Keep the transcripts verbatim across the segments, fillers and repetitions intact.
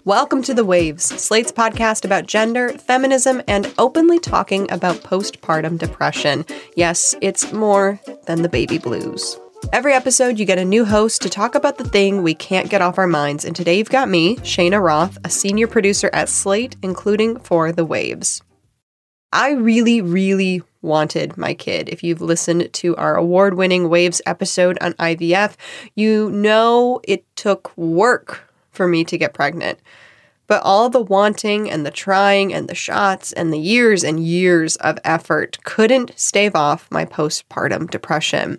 Welcome to The Waves, Slate's podcast about gender, feminism, and openly talking about postpartum depression. Yes, it's more than the baby blues. Every episode, you get a new host to talk about the thing we can't get off our minds, and today you've got me, Shayna Roth, a senior producer at Slate, including for The Waves. I really, really wanted my kid. If you've listened to our award-winning Waves episode on I V F, you know it took work for me to get pregnant. But all the wanting and the trying and the shots and the years and years of effort couldn't stave off my postpartum depression.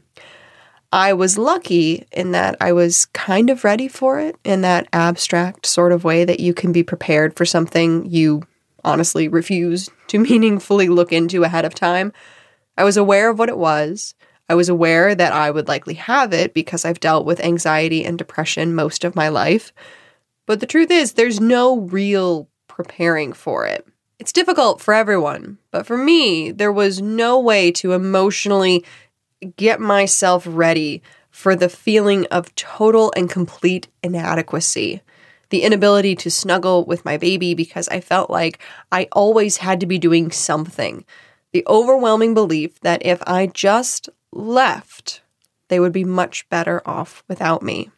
I was lucky in that I was kind of ready for it in that abstract sort of way that you can be prepared for something you honestly refuse to meaningfully look into ahead of time. I was aware of what it was. I was aware that I would likely have it because I've dealt with anxiety and depression most of my life. But the truth is, there's no real preparing for it. It's difficult for everyone, but for me, there was no way to emotionally get myself ready for the feeling of total and complete inadequacy. The inability to snuggle with my baby because I felt like I always had to be doing something. The overwhelming belief that if I just left, they would be much better off without me.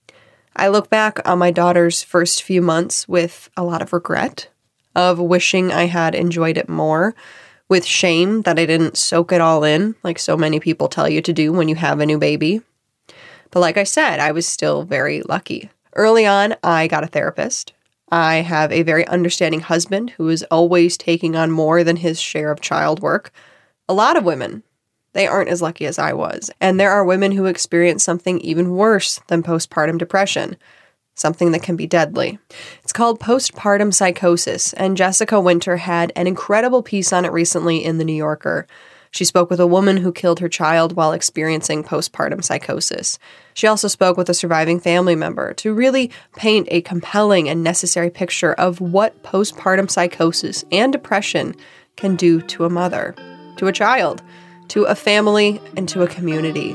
I look back on my daughter's first few months with a lot of regret, of wishing I had enjoyed it more, with shame that I didn't soak it all in, like so many people tell you to do when you have a new baby. But like I said, I was still very lucky. Early on, I got a therapist. I have a very understanding husband who is always taking on more than his share of child work. A lot of women, they aren't as lucky as I was. And there are women who experience something even worse than postpartum depression, something that can be deadly. It's called postpartum psychosis, and Jessica Winter had an incredible piece on it recently in The New Yorker. She spoke with a woman who killed her child while experiencing postpartum psychosis. She also spoke with a surviving family member to really paint a compelling and necessary picture of what postpartum psychosis and depression can do to a mother, to a child, to a family, and to a community.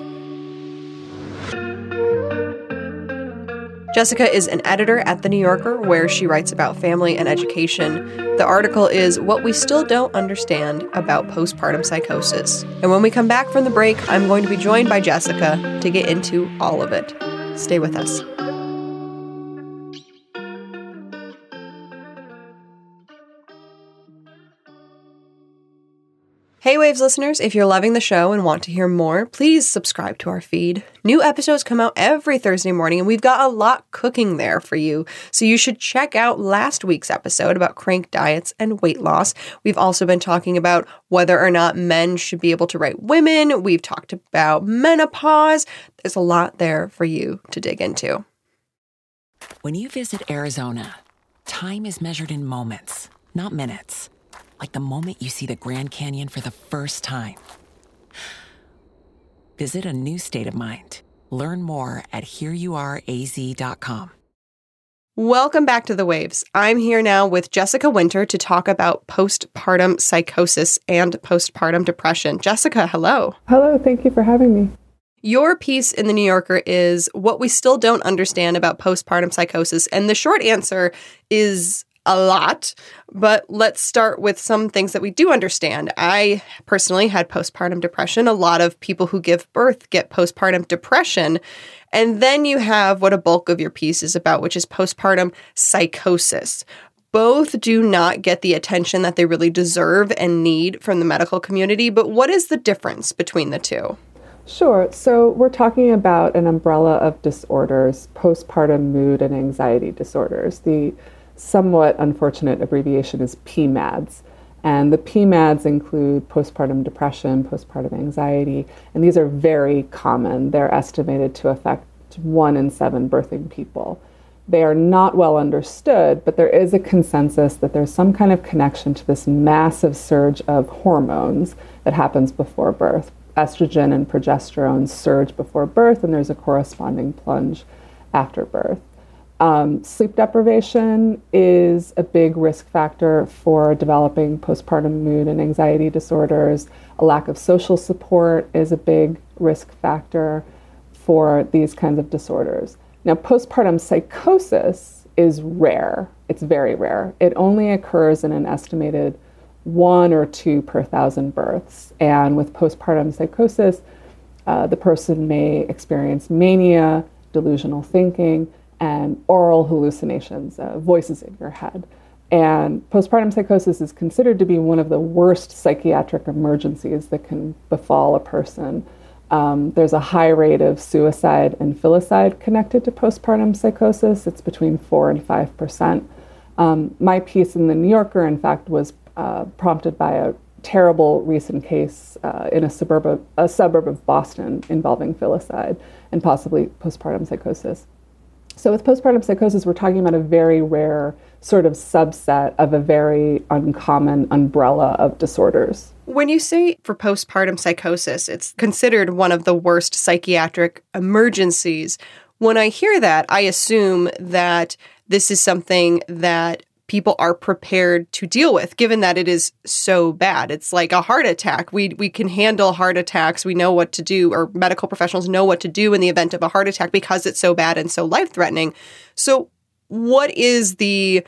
Jessica is an editor at The New Yorker, where she writes about family and education. The article is What We Still Don't Understand About Postpartum Psychosis. And when we come back from the break, I'm going to be joined by Jessica to get into all of it. Stay with us. Hey Waves listeners, if you're loving the show and want to hear more, please subscribe to our feed. New episodes come out every Thursday morning, and we've got a lot cooking there for you. So you should check out last week's episode about crank diets and weight loss. We've also been talking about whether or not men should be able to write women. We've talked about menopause. There's a lot there for you to dig into. When you visit Arizona, time is measured in moments, not minutes. Like the moment you see the Grand Canyon for the first time. Visit a new state of mind. Learn more at here you are a z dot com. Welcome back to The Waves. I'm here now with Jessica Winter to talk about postpartum psychosis and postpartum depression. Jessica, hello. Hello, thank you for having me. Your piece in The New Yorker is What We Still Don't Understand About Postpartum Psychosis, and the short answer is a lot, but let's start with some things that we do understand. I personally had postpartum depression. A lot of people who give birth get postpartum depression. And then you have what a bulk of your piece is about, which is postpartum psychosis. Both do not get the attention that they really deserve and need from the medical community. But what is the difference between the two? Sure. So we're talking about an umbrella of disorders, postpartum mood and anxiety disorders. The somewhat unfortunate abbreviation is P MADS. And the P MADS include postpartum depression, postpartum anxiety, and these are very common. They're estimated to affect one in seven birthing people. They are not well understood, but there is a consensus that there's some kind of connection to this massive surge of hormones that happens before birth. Estrogen and progesterone surge before birth, and there's a corresponding plunge after birth. Um, sleep deprivation is a big risk factor for developing postpartum mood and anxiety disorders. A lack of social support is a big risk factor for these kinds of disorders. Now, postpartum psychosis is rare. It's very rare. It only occurs in an estimated one or two per thousand births. And with postpartum psychosis, uh, the person may experience mania, delusional thinking, and oral hallucinations, uh, voices in your head. And postpartum psychosis is considered to be one of the worst psychiatric emergencies that can befall a person. Um, there's a high rate of suicide and filicide connected to postpartum psychosis. It's between four and five percent. Um, my piece in the New Yorker, in fact, was uh, prompted by a terrible recent case uh, in a suburb of, a suburb of Boston involving filicide and possibly postpartum psychosis. So with postpartum psychosis, we're talking about a very rare sort of subset of a very uncommon umbrella of disorders. When you say for postpartum psychosis, it's considered one of the worst psychiatric emergencies. When I hear that, I assume that this is something that people are prepared to deal with, given that it is so bad. It's like a heart attack. We we can handle heart attacks. We know what to do, or medical professionals know what to do in the event of a heart attack because it's so bad and so life-threatening. So what is the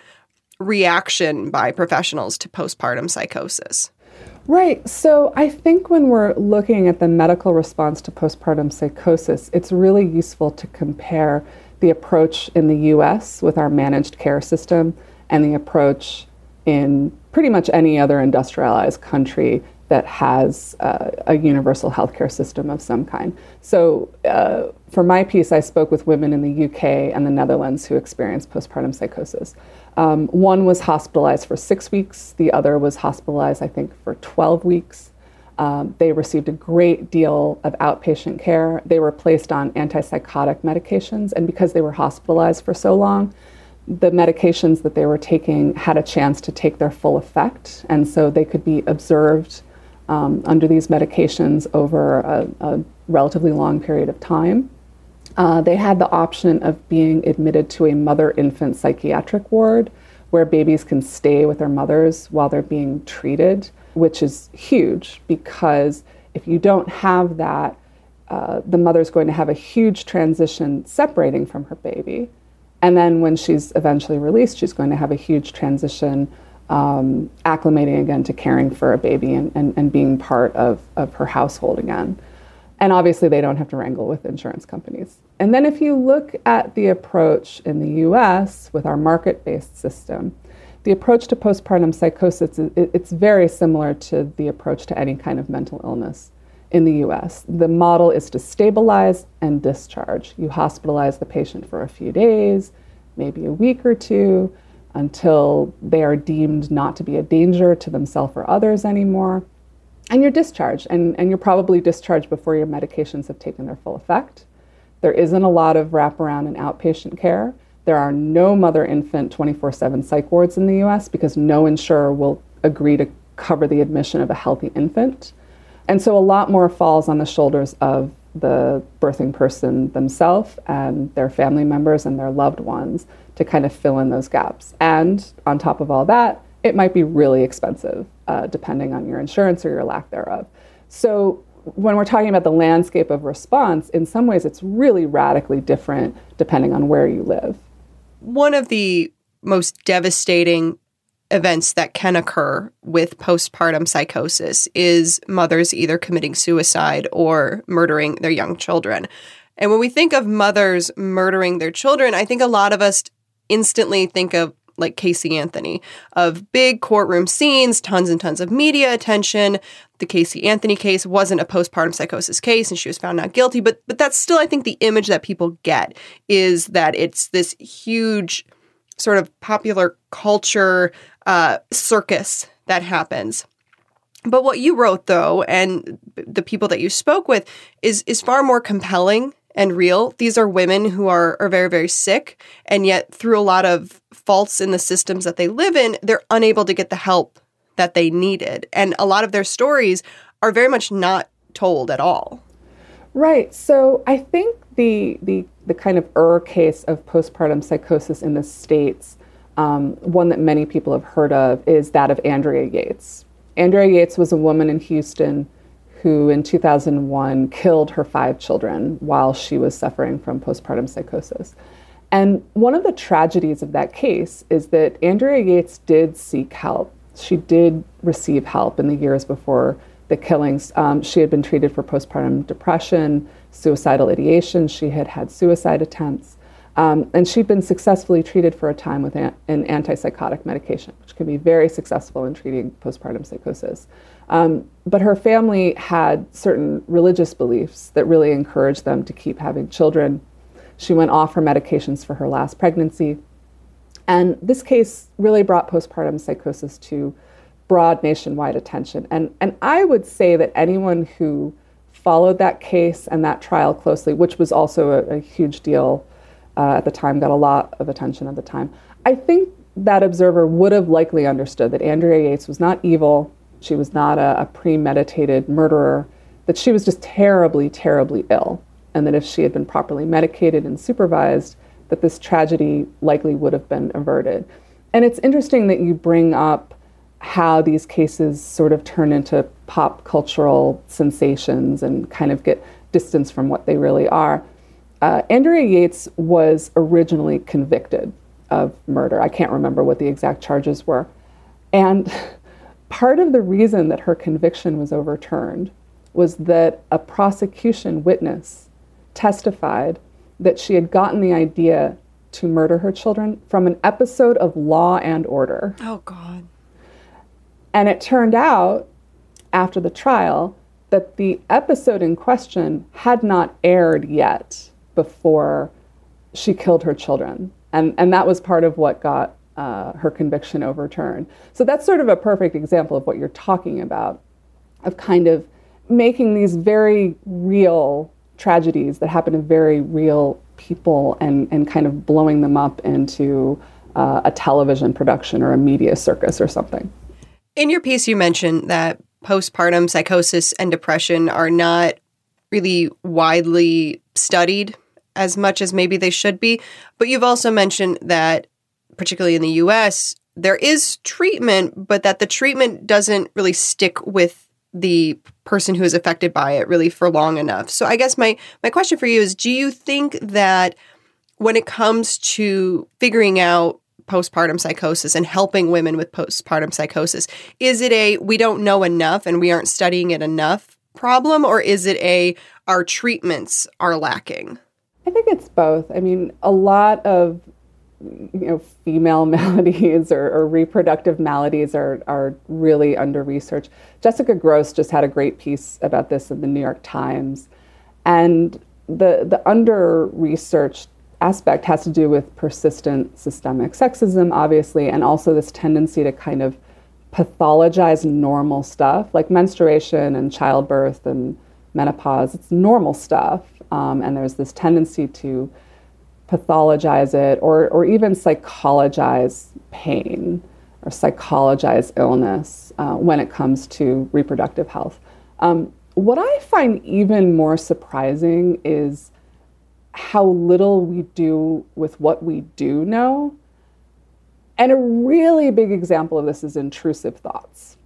reaction by professionals to postpartum psychosis? Right. So I think when we're looking at the medical response to postpartum psychosis, it's really useful to compare the approach in the U S with our managed care system and the approach in pretty much any other industrialized country that has uh, a universal healthcare system of some kind. So uh, for my piece, I spoke with women in the U K and the Netherlands who experienced postpartum psychosis. Um, one was hospitalized for six weeks. The other was hospitalized, I think, for twelve weeks. Um, they received a great deal of outpatient care. They were placed on antipsychotic medications, and because they were hospitalized for so long, the medications that they were taking had a chance to take their full effect, and so they could be observed um, under these medications over a, a relatively long period of time. Uh, they had the option of being admitted to a mother-infant psychiatric ward where babies can stay with their mothers while they're being treated, which is huge because if you don't have that, uh, the mother's going to have a huge transition separating from her baby. And then when she's eventually released, she's going to have a huge transition um, acclimating again to caring for a baby and, and, and being part of, of her household again. And obviously they don't have to wrangle with insurance companies. And then if you look at the approach in the U S with our market-based system, the approach to postpartum psychosis, it's very similar to the approach to any kind of mental illness in the U S. The model is to stabilize and discharge. You hospitalize the patient for a few days, maybe a week or two, until they are deemed not to be a danger to themselves or others anymore. And you're discharged, and, and you're probably discharged before your medications have taken their full effect. There isn't a lot of wraparound and outpatient care. There are no mother-infant twenty-four seven psych wards in the U S because no insurer will agree to cover the admission of a healthy infant. And so a lot more falls on the shoulders of the birthing person themselves and their family members and their loved ones to kind of fill in those gaps. And on top of all that, it might be really expensive, uh, depending on your insurance or your lack thereof. So when we're talking about the landscape of response, in some ways it's really radically different depending on where you live. One of the most devastating events that can occur with postpartum psychosis is mothers either committing suicide or murdering their young children. And when we think of mothers murdering their children, I think a lot of us instantly think of like Casey Anthony, of big courtroom scenes, tons and tons of media attention. The Casey Anthony case wasn't a postpartum psychosis case and she was found not guilty, but but that's still, I think, the image that people get is that it's this huge sort of popular culture uh, circus that happens. But what you wrote, though, and the people that you spoke with, is is far more compelling and real. These are women who are, are very, very sick, and yet through a lot of faults in the systems that they live in, they're unable to get the help that they needed. And a lot of their stories are very much not told at all. Right. So I think the the, the kind of Ur case of postpartum psychosis in the States, um, one that many people have heard of, is that of Andrea Yates. Andrea Yates was a woman in Houston who in two thousand one killed her five children while she was suffering from postpartum psychosis. And one of the tragedies of that case is that Andrea Yates did seek help. She did receive help in the years before the killings. Um, she had been treated for postpartum depression, suicidal ideation. She had had suicide attempts. Um, and she'd been successfully treated for a time with an, an antipsychotic medication, which can be very successful in treating postpartum psychosis. Um, but her family had certain religious beliefs that really encouraged them to keep having children. She went off her medications for her last pregnancy. And this case really brought postpartum psychosis to broad nationwide attention. And, and I would say that anyone who followed that case and that trial closely, which was also a, a huge deal uh, at the time, got a lot of attention at the time, I think that observer would have likely understood that Andrea Yates was not evil, she was not a, a premeditated murderer, that she was just terribly, terribly ill, and that if she had been properly medicated and supervised, that this tragedy likely would have been averted. And it's interesting that you bring up how these cases sort of turn into pop cultural sensations and kind of get distance from what they really are. Uh, Andrea Yates was originally convicted of murder. I can't remember what the exact charges were. And part of the reason that her conviction was overturned was that a prosecution witness testified that she had gotten the idea to murder her children from an episode of Law and Order. Oh, God. And it turned out, after the trial, that the episode in question had not aired yet before she killed her children. And, and that was part of what got uh, her conviction overturned. So that's sort of a perfect example of what you're talking about, of kind of making these very real tragedies that happen to very real people and, and kind of blowing them up into uh, a television production or a media circus or something. In your piece, you mentioned that postpartum psychosis and depression are not really widely studied as much as maybe they should be. But you've also mentioned that, particularly in the U S, there is treatment, but that the treatment doesn't really stick with the person who is affected by it really for long enough. So I guess my, my question for you is, do you think that when it comes to figuring out postpartum psychosis and helping women with postpartum psychosis, is it a we don't know enough and we aren't studying it enough problem, or is it a our treatments are lacking? I think it's both. I mean, a lot of you know female maladies or, or reproductive maladies are are really under research. Jessica Gross just had a great piece about this in the New York Times, and the the under researched aspect has to do with persistent systemic sexism, obviously, and also this tendency to kind of pathologize normal stuff like menstruation and childbirth and menopause. It's normal stuff. Um, and there's this tendency to pathologize it or, or even psychologize pain or psychologize illness uh, when it comes to reproductive health. Um, what I find even more surprising is how little we do with what we do know. And a really big example of this is intrusive thoughts.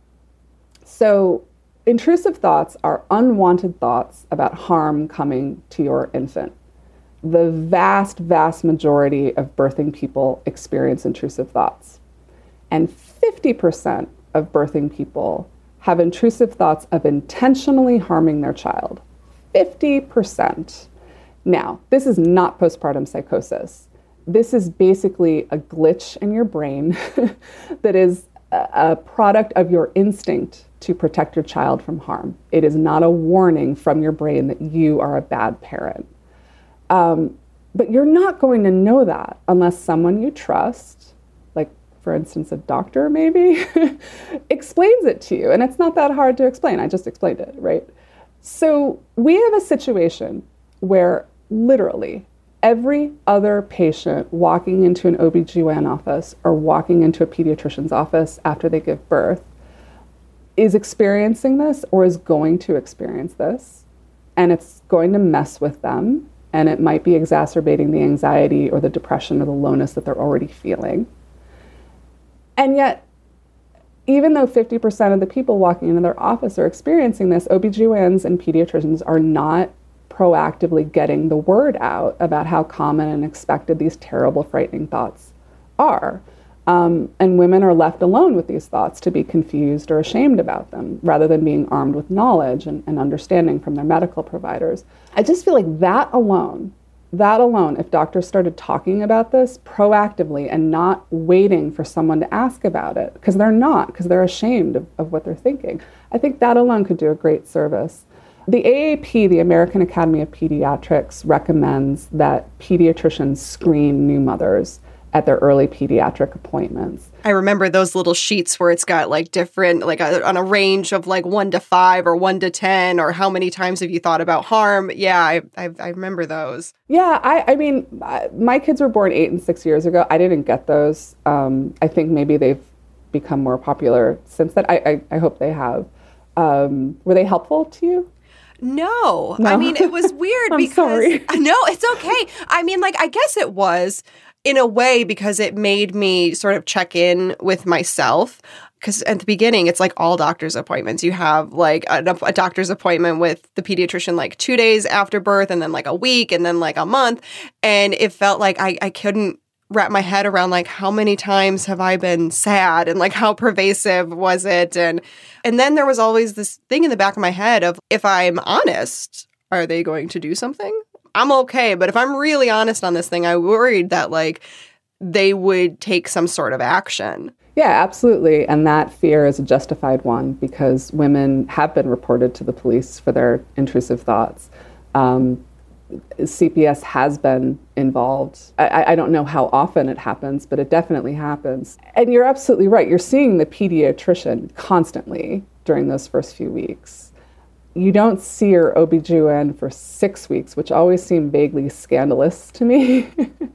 So intrusive thoughts are unwanted thoughts about harm coming to your infant. The vast, vast majority of birthing people experience intrusive thoughts. And fifty percent of birthing people have intrusive thoughts of intentionally harming their child. fifty percent. Now, this is not postpartum psychosis. This is basically a glitch in your brain that is a product of your instinct to protect your child from harm. It is not a warning from your brain that you are a bad parent. Um, but you're not going to know that unless someone you trust, like for instance, a doctor maybe, explains it to you. And it's not that hard to explain. I just explained it, right? So we have a situation where literally every other patient walking into an O B G Y N office or walking into a pediatrician's office after they give birth is experiencing this or is going to experience this, and it's going to mess with them, and it might be exacerbating the anxiety or the depression or the lowness that they're already feeling. And yet, even though fifty percent of the people walking into their office are experiencing this, O B G Y Ns and pediatricians are not proactively getting the word out about how common and expected these terrible, frightening thoughts are. Um, and women are left alone with these thoughts to be confused or ashamed about them, rather than being armed with knowledge and, and understanding from their medical providers. I just feel like that alone, that alone, if doctors started talking about this proactively and not waiting for someone to ask about it, because they're not, because they're ashamed of, of what they're thinking, I think that alone could do a great service. The A A P, the American Academy of Pediatrics, recommends that pediatricians screen new mothers at their early pediatric appointments. I remember those little sheets where it's got like different, like a, on a range of like one to five or one to ten, or how many times have you thought about harm? Yeah, I I, I remember those. Yeah, I, I mean, my kids were born eight and six years ago. I didn't get those. Um, I think maybe they've become more popular since then. I, I, I hope they have. Um, were they helpful to you? No. no. I mean, it was weird I'm because... sorry. No, it's okay. I mean, like, I guess it was in a way because it made me sort of check in with myself. Because at the beginning, it's like all doctor's appointments. You have like a, a doctor's appointment with the pediatrician like two days after birth, and then like a week, and then like a month. And it felt like I, I couldn't wrap my head around like how many times have I been sad, and like how pervasive was it? And and then there was always this thing in the back of my head of, if I'm honest, are they going to do something? I'm okay. But if I'm really honest on this thing, I worried that like they would take some sort of action. Yeah, absolutely. And that fear is a justified one, because women have been reported to the police for their intrusive thoughts. Um, C P S has been involved. I, I don't know how often it happens, but it definitely happens. And you're absolutely right. You're seeing the pediatrician constantly during those first few weeks. You don't see your O B G Y N for six weeks, which always seemed vaguely scandalous to me.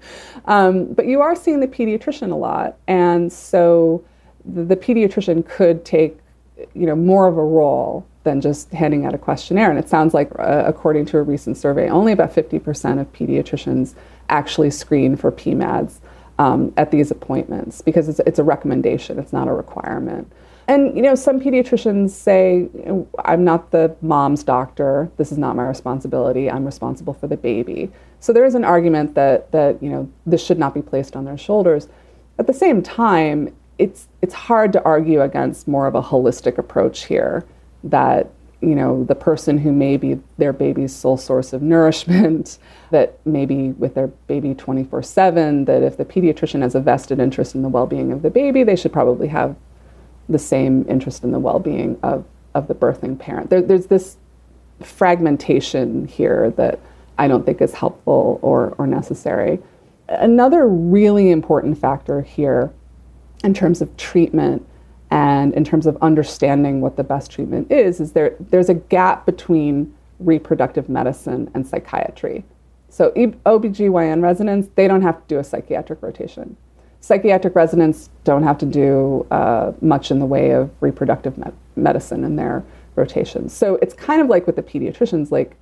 um, but you are seeing the pediatrician a lot. And so the, the pediatrician could take, you know, more of a role than just handing out a questionnaire. And it sounds like, uh, according to a recent survey, only about fifty percent of pediatricians actually screen for P MADS um, at these appointments, because it's, it's a recommendation, it's not a requirement. And, you know, some pediatricians say, you know, I'm not the mom's doctor, this is not my responsibility, I'm responsible for the baby. So there is an argument that, that you know, this should not be placed on their shoulders. At the same time, it's it's hard to argue against more of a holistic approach here, that, you know, the person who may be their baby's sole source of nourishment, that maybe with their baby twenty-four seven, that if the pediatrician has a vested interest in the well-being of the baby, they should probably have the same interest in the well-being of, of the birthing parent. There, there's this fragmentation here that I don't think is helpful or, or necessary. Another really important factor here in terms of treatment and in terms of understanding what the best treatment is, is there there's a gap between reproductive medicine and psychiatry. So O B G Y N residents, they don't have to do a psychiatric rotation. Psychiatric residents don't have to do uh, much in the way of reproductive me- medicine in their rotations. So it's kind of like with the pediatricians, like,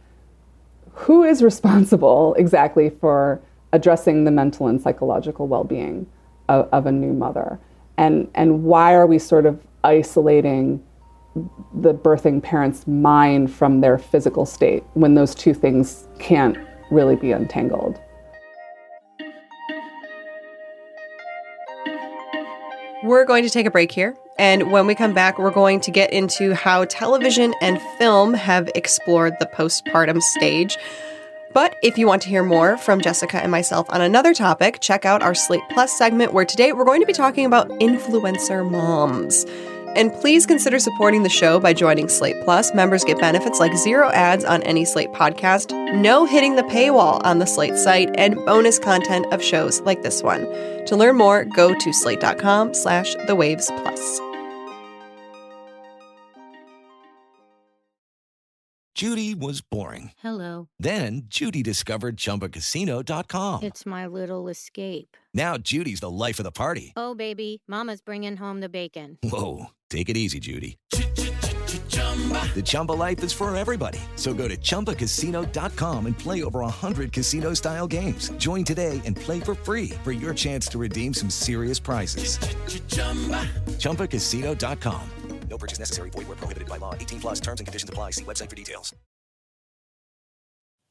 who is responsible exactly for addressing the mental and psychological well-being of, of a new mother? And, and why are we sort of isolating the birthing parent's mind from their physical state when those two things can't really be untangled? We're going to take a break here, and when we come back, we're going to get into how television and film have explored the postpartum stage. But if you want to hear more from Jessica and myself on another topic, check out our Slate Plus segment, where today we're going to be talking about influencer moms. And please consider supporting the show by joining Slate Plus. Members get benefits like zero ads on any Slate podcast, no hitting the paywall on the Slate site, and bonus content of shows like this one. To learn more, go to slate.com slash the waves plus. Judy was boring. Hello. Then Judy discovered Chumba Casino dot com. It's my little escape. Now Judy's the life of the party. Oh, baby, mama's bringing home the bacon. Whoa, take it easy, Judy. The Chumba life is for everybody. So go to Chumba Casino dot com and play over one hundred casino-style games. Join today and play for free for your chance to redeem some serious prizes. Chumba Casino dot com. No purchase necessary. Void where prohibited by law. eighteen plus terms and conditions apply. See website for details.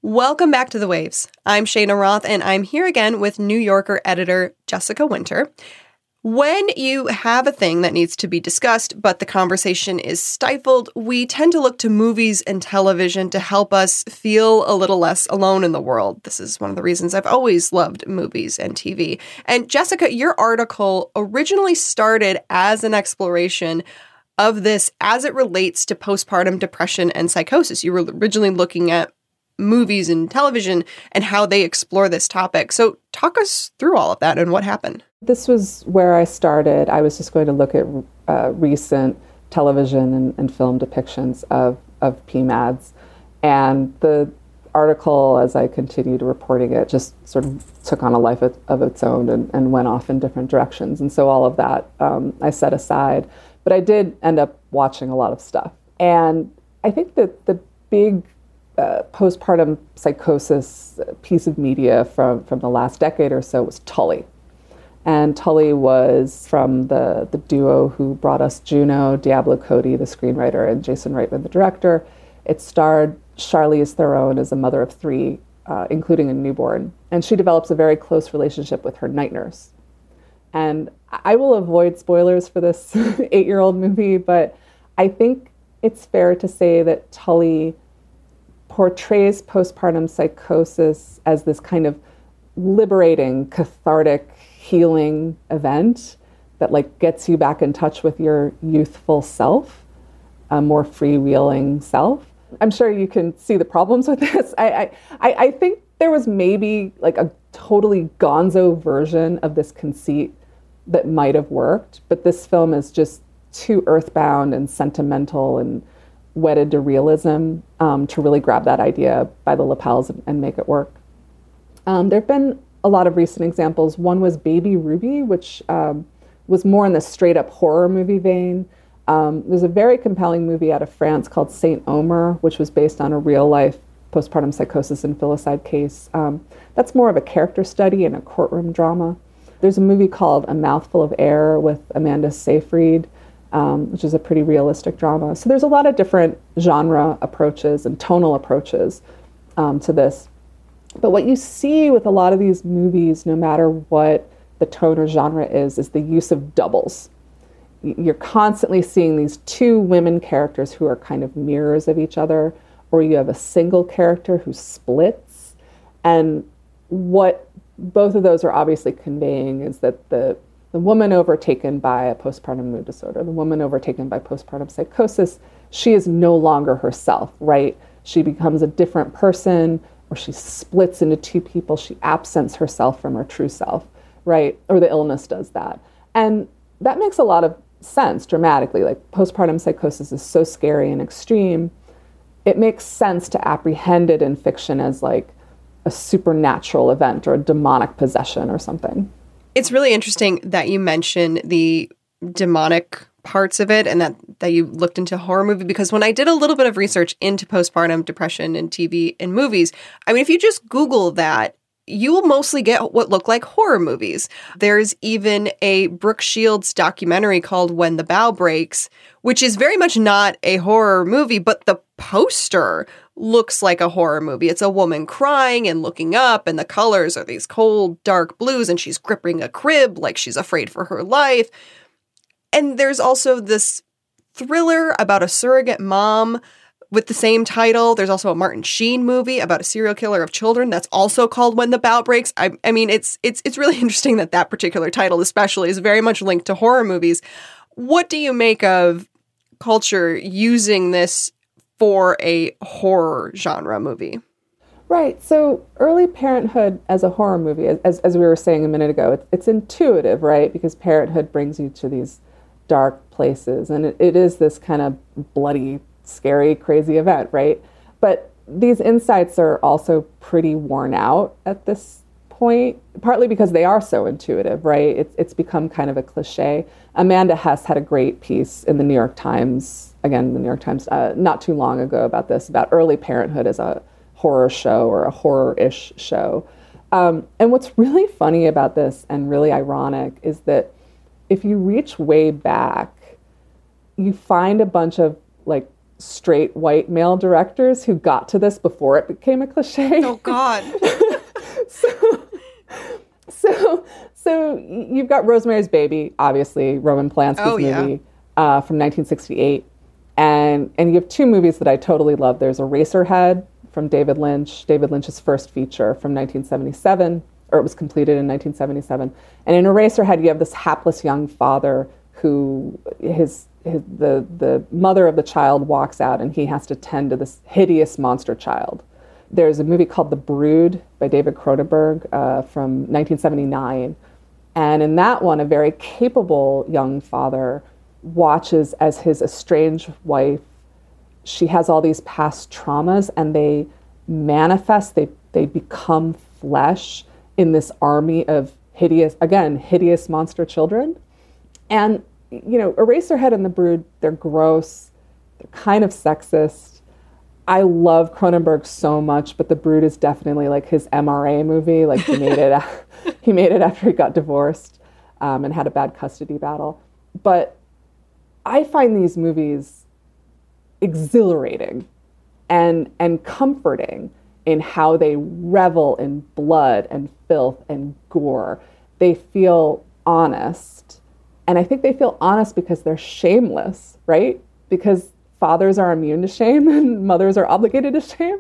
Welcome back to The Waves. I'm Shayna Roth, and I'm here again with New Yorker editor Jessica Winter. When you have a thing that needs to be discussed, but the conversation is stifled, we tend to look to movies and television to help us feel a little less alone in the world. This is one of the reasons I've always loved movies and T V. And Jessica, your article originally started as an exploration of this as it relates to postpartum depression and psychosis. You were originally looking at movies and television and how they explore this topic. So talk us through all of that and what happened. This was where I started. I was just going to look at uh, recent television and, and film depictions of, of P MADS. And the article, as I continued reporting it, just sort of took on a life of, of its own and, and went off in different directions. And so all of that um, I set aside. But I did end up watching a lot of stuff. And I think that the big Uh, postpartum psychosis piece of media from, from the last decade or so was Tully. And Tully was from the, the duo who brought us Juno, Diablo Cody, the screenwriter, and Jason Reitman, the director. It starred Charlize Theron as a mother of three, uh, including a newborn. And she develops a very close relationship with her night nurse. And I will avoid spoilers for this eight-year-old movie, but I think it's fair to say that Tully portrays postpartum psychosis as this kind of liberating, cathartic, healing event that like gets you back in touch with your youthful self, a more freewheeling self. I'm sure you can see the problems with this. I, I, I think there was maybe like a totally gonzo version of this conceit that might have worked, but this film is just too earthbound and sentimental and wedded to realism um, to really grab that idea by the lapels and, and make it work. Um, there have been a lot of recent examples. One was Baby Ruby, which um, was more in the straight-up horror movie vein. Um, there's a very compelling movie out of France called Saint Omer, which was based on a real-life postpartum psychosis and filicide case. Um, that's more of a character study and a courtroom drama. There's a movie called A Mouthful of Air with Amanda Seyfried, Um, which is a pretty realistic drama. So there's a lot of different genre approaches and tonal approaches um, to this. But what you see with a lot of these movies, no matter what the tone or genre is, is the use of doubles. You're constantly seeing these two women characters who are kind of mirrors of each other, or you have a single character who splits. And what both of those are obviously conveying is that the The woman overtaken by a postpartum mood disorder, the woman overtaken by postpartum psychosis, she is no longer herself, right? She becomes a different person, or she splits into two people. She absents herself from her true self, right? Or the illness does that. And that makes a lot of sense dramatically. Like postpartum psychosis is so scary and extreme. It makes sense to apprehend it in fiction as like a supernatural event or a demonic possession or something. It's really interesting that you mention the demonic parts of it and that, that you looked into horror movie, because when I did a little bit of research into postpartum depression in T V and movies, I mean, if you just Google that, you will mostly get what look like horror movies. There's even a Brooke Shields documentary called When the Bough Breaks, which is very much not a horror movie, but the poster looks like a horror movie. It's a woman crying and looking up, and the colors are these cold, dark blues, and she's gripping a crib like she's afraid for her life. And there's also this thriller about a surrogate mom with the same title. There's also a Martin Sheen movie about a serial killer of children that's also called When the Bough Breaks. I, I mean, it's it's it's really interesting that that particular title especially is very much linked to horror movies. What do you make of culture using this for a horror genre movie? Right. So early Parenthood as a horror movie, as as we were saying a minute ago, it's, it's intuitive, right? Because Parenthood brings you to these dark places, and it, it is this kind of bloody, scary, crazy event, right? But these insights are also pretty worn out at this point, partly because they are so intuitive, right? It's it's become kind of a cliche. Amanda Hess had a great piece in the New York Times, again, the New York Times, uh, not too long ago about this, about early Parenthood as a horror show or a horror-ish show. Um, and what's really funny about this and really ironic is that if you reach way back, you find a bunch of like straight white male directors who got to this before it became a cliche. Oh, God. so, so, so you've got Rosemary's Baby, obviously, Roman Polanski's oh, yeah. movie uh, from nineteen sixty-eight. And, and you have two movies that I totally love. There's Eraserhead from David Lynch, David Lynch's first feature from nineteen seventy-seven, or it was completed in nineteen seventy-seven. And in Eraserhead, you have this hapless young father who, his, his the, the mother of the child walks out and he has to tend to this hideous monster child. There's a movie called The Brood by David Cronenberg uh, from nineteen seventy-nine. And in that one, a very capable young father watches as his estranged wife, she has all these past traumas and they manifest, they, they become flesh in this army of hideous, again, hideous monster children. And, you know, Eraserhead and The Brood, they're gross, they're kind of sexist. I love Cronenberg so much, but The Brood is definitely like his M R A movie. Like he made it, he made it after he got divorced um, and had a bad custody battle. But I find these movies exhilarating and and comforting in how they revel in blood and filth and gore. They feel honest. And I think they feel honest because they're shameless, right? Because fathers are immune to shame and mothers are obligated to shame.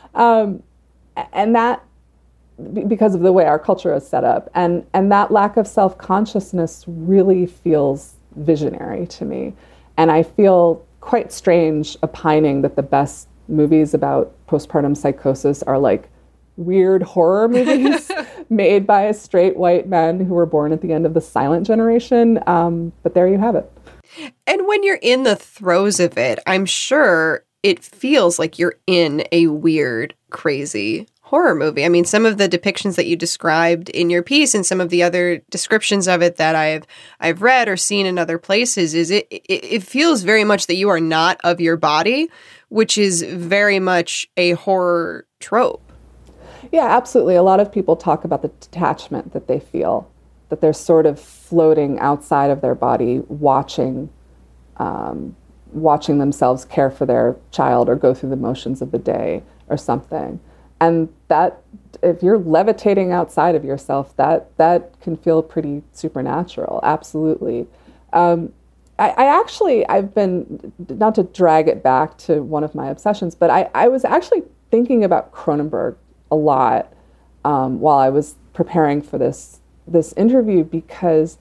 Um, and that, because of the way our culture is set up. And, and that lack of self-consciousness really feels visionary to me. And I feel quite strange opining that the best movies about postpartum psychosis are like weird horror movies made by straight white men who were born at the end of the silent generation. Um, but there you have it. And when you're in the throes of it, I'm sure it feels like you're in a weird, crazy horror movie. I mean, some of the depictions that you described in your piece and some of the other descriptions of it that I've I've read or seen in other places is it it, it feels very much that you are not of your body, which is very much a horror trope. Yeah, absolutely. A lot of people talk about the detachment that they feel, that they're sort of floating outside of their body, watching um, watching themselves care for their child or go through the motions of the day or something. And that, if you're levitating outside of yourself, that that can feel pretty supernatural, absolutely. Um, I, I actually, I've been, not to drag it back to one of my obsessions, but I, I was actually thinking about Cronenberg a lot um, while I was preparing for this this interview, because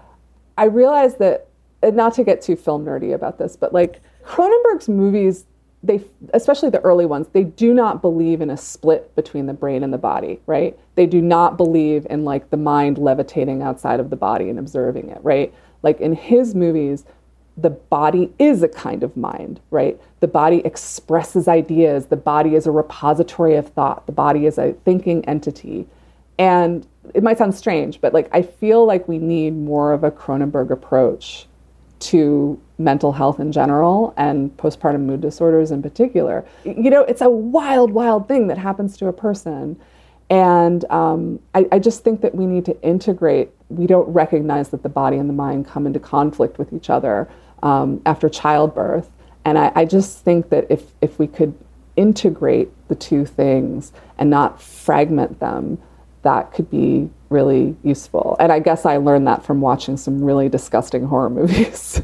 I realized that, and not to get too film nerdy about this, but like Cronenberg's movies, they, especially the early ones, they do not believe in a split between the brain and the body, right? They do not believe in like the mind levitating outside of the body and observing it, right? Like in his movies, the body is a kind of mind, right? The body expresses ideas. The body is a repository of thought. The body is a thinking entity. And it might sound strange, but like I feel like we need more of a Cronenberg approach to mental health in general and postpartum mood disorders in particular. You know, it's a wild, wild thing that happens to a person. And um, I, I just think that we need to integrate. We don't recognize that the body and the mind come into conflict with each other um, after childbirth. And I, I just think that if, if we could integrate the two things and not fragment them, that could be really useful. And I guess I learned that from watching some really disgusting horror movies.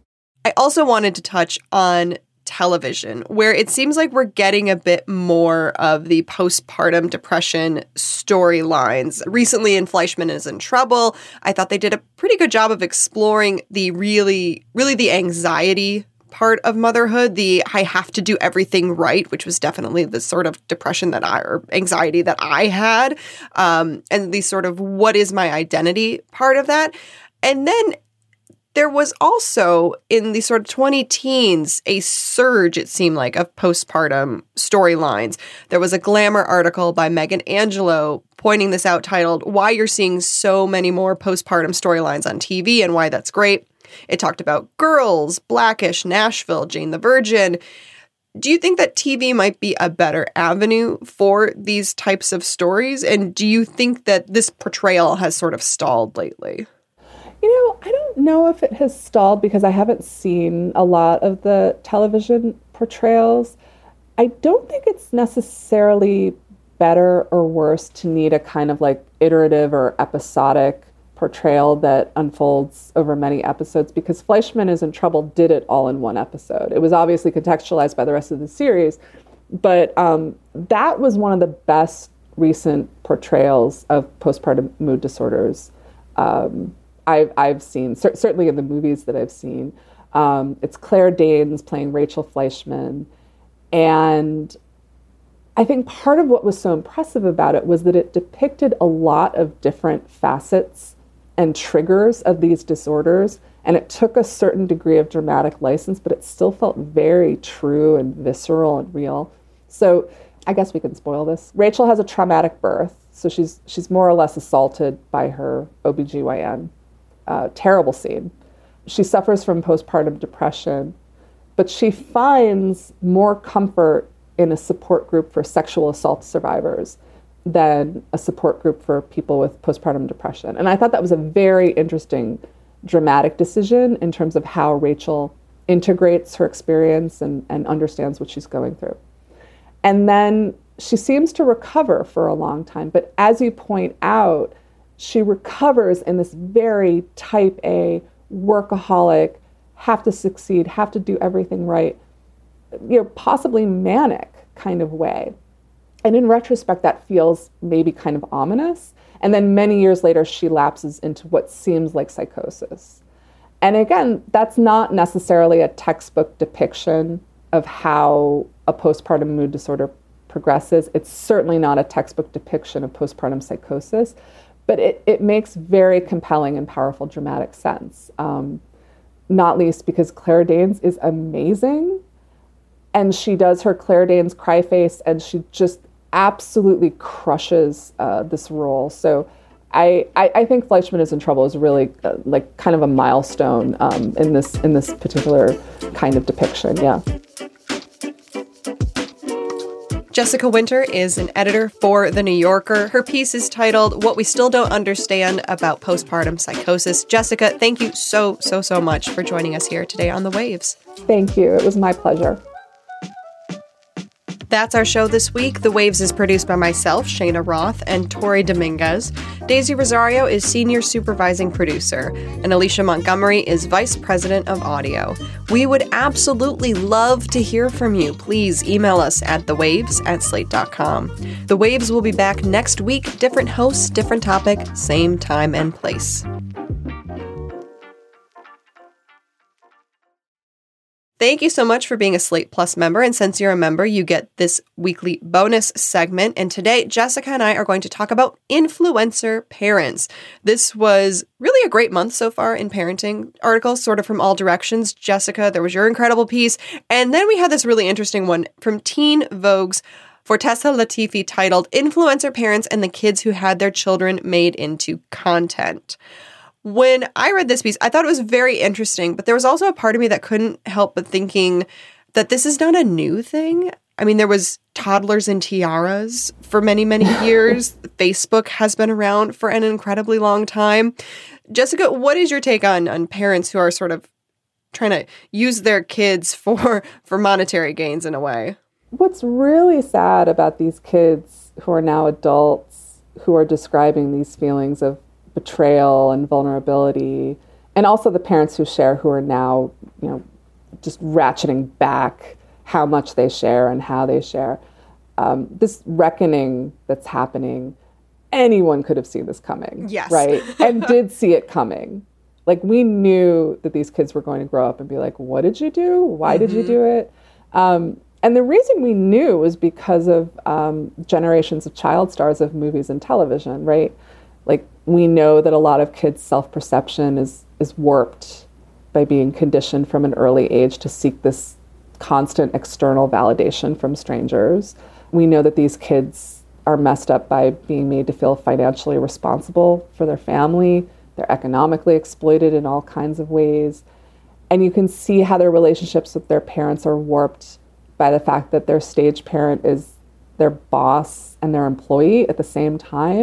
I also wanted to touch on television, where it seems like we're getting a bit more of the postpartum depression storylines. Recently in Fleischman is in Trouble, I thought they did a pretty good job of exploring the really, really the anxiety part of motherhood, the I have to do everything right, which was definitely the sort of depression that I, or anxiety that I had, um, and the sort of what is my identity part of that. And then there was also, in the sort of twenty teens, a surge, it seemed like, of postpartum storylines. There was a Glamour article by Megan Angelo pointing this out titled, Why You're Seeing So Many More Postpartum Storylines on T V and Why That's Great. It talked about Girls, Blackish, Nashville, Jane the Virgin. Do you think that T V might be a better avenue for these types of stories? And do you think that this portrayal has sort of stalled lately? You know, I don't know if it has stalled because I haven't seen a lot of the television portrayals. I don't think it's necessarily better or worse to need a kind of like iterative or episodic portrayal that unfolds over many episodes, because Fleishman is in Trouble did it all in one episode. It was obviously contextualized by the rest of the series, but um, that was one of the best recent portrayals of postpartum mood disorders um, I've, I've seen, cer- certainly in the movies that I've seen. Um, it's Claire Danes playing Rachel Fleishman. And I think part of what was so impressive about it was that it depicted a lot of different facets and triggers of these disorders. And it took a certain degree of dramatic license, but it still felt very true and visceral and real. So I guess we can spoil this. Rachel has a traumatic birth. So she's she's more or less assaulted by her O B G Y N. Uh, terrible scene. She suffers from postpartum depression, but she finds more comfort in a support group for sexual assault survivors than a support group for people with postpartum depression. And I thought that was a very interesting dramatic decision in terms of how Rachel integrates her experience and, and understands what she's going through. And then she seems to recover for a long time. But as you point out, she recovers in this very type A, workaholic, have to succeed, have to do everything right, you know, possibly manic kind of way. And in retrospect, that feels maybe kind of ominous. And then many years later, she lapses into what seems like psychosis. And again, that's not necessarily a textbook depiction of how a postpartum mood disorder progresses. It's certainly not a textbook depiction of postpartum psychosis, but it, it makes very compelling and powerful dramatic sense. Um, not least because Claire Danes is amazing. And she does her Claire Danes cry face, and she just absolutely crushes uh, this role. So I, I, I think Fleishman is in Trouble is really uh, like kind of a milestone um, in this in this particular kind of depiction. Yeah. Jessica Winter is an editor for The New Yorker. Her piece is titled What We Still Don't Understand About Postpartum Psychosis. Jessica, thank you so, so, so much for joining us here today on The Waves. Thank you. It was my pleasure. That's our show this week. The Waves is produced by myself, Shayna Roth, and Tori Dominguez. Daisy Rosario is senior supervising producer, and Alicia Montgomery is vice president of audio. We would absolutely love to hear from you. Please email us at thewaves at slate dot com. The Waves will be back next week. Different hosts, different topic, same time and place. Thank you so much for being a Slate Plus member, and since you're a member, you get this weekly bonus segment, and today, Jessica and I are going to talk about influencer parents. This was really a great month so far in parenting articles, sort of from all directions. Jessica, there was your incredible piece, and then we had this really interesting one from Teen Vogue's Fortessa Latifi titled Influencer Parents and the Kids Who Had Their Children Made into Content. When I read this piece, I thought it was very interesting, but there was also a part of me that couldn't help but thinking that this is not a new thing. I mean, there was toddlers and tiaras for many, many years. Facebook has been around for an incredibly long time. Jessica, what is your take on, on parents who are sort of trying to use their kids for, for monetary gains in a way? What's really sad about these kids who are now adults who are describing these feelings of betrayal and vulnerability, and also the parents who share who are now, you know, just ratcheting back how much they share and how they share. Um, this reckoning that's happening, anyone could have seen this coming, yes, right? And did see it coming. Like, we knew that these kids were going to grow up and be like, what did you do? Why mm-hmm. did you do it? Um, and the reason we knew was because of um, generations of child stars of movies and television, right? Like, we know that a lot of kids' self-perception is is warped by being conditioned from an early age to seek this constant external validation from strangers. We know that these kids are messed up by being made to feel financially responsible for their family. They're economically exploited in all kinds of ways. And you can see how their relationships with their parents are warped by the fact that their stage parent is their boss and their employee at the same time.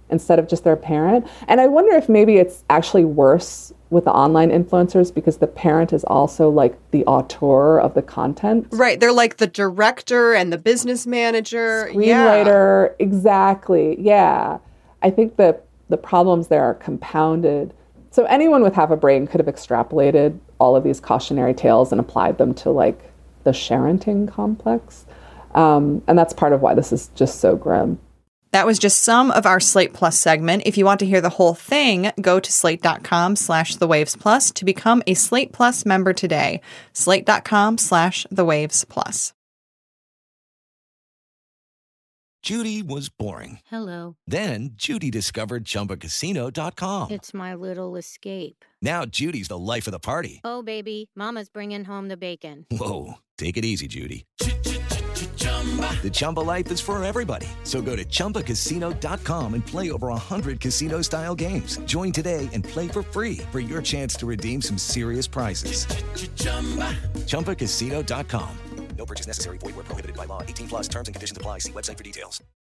instead of just their parent. And I wonder if maybe it's actually worse with the online influencers because the parent is also like the auteur of the content. Right. They're like the director and the business manager. Screenwriter. Yeah. Exactly. Yeah. I think that the problems there are compounded. So anyone with half a brain could have extrapolated all of these cautionary tales and applied them to like the sharenting complex. Um, and that's part of why this is just so grim. That was just some of our Slate Plus segment. If you want to hear the whole thing, go to slate.com slash the waves plus to become a Slate Plus member today. Slate.com slash the waves plus. Judy was boring. Hello. Then Judy discovered Chumba Casino dot com. It's my little escape. Now Judy's the life of the party. Oh, baby, mama's bringing home the bacon. Whoa, take it easy, Judy. The Chumba life is for everybody. So go to Chumba Casino dot com and play over one hundred casino-style games. Join today and play for free for your chance to redeem some serious prizes. Chumba Casino dot com. No purchase necessary. Void where prohibited by law. eighteen plus terms and conditions apply. See website for details.